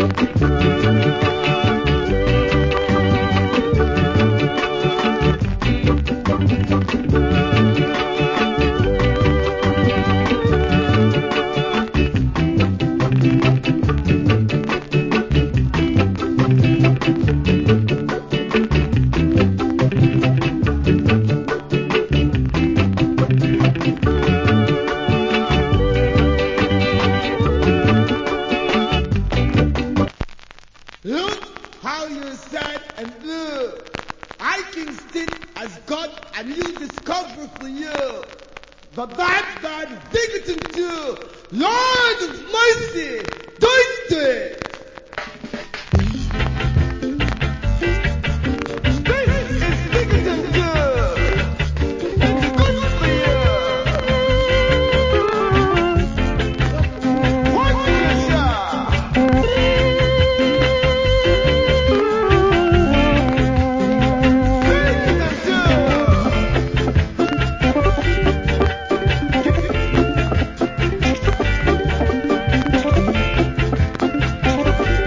Look how you said and look. I Kingston as God a new discovery for you. The bad God visiting you. Lord of mercy, don't do it.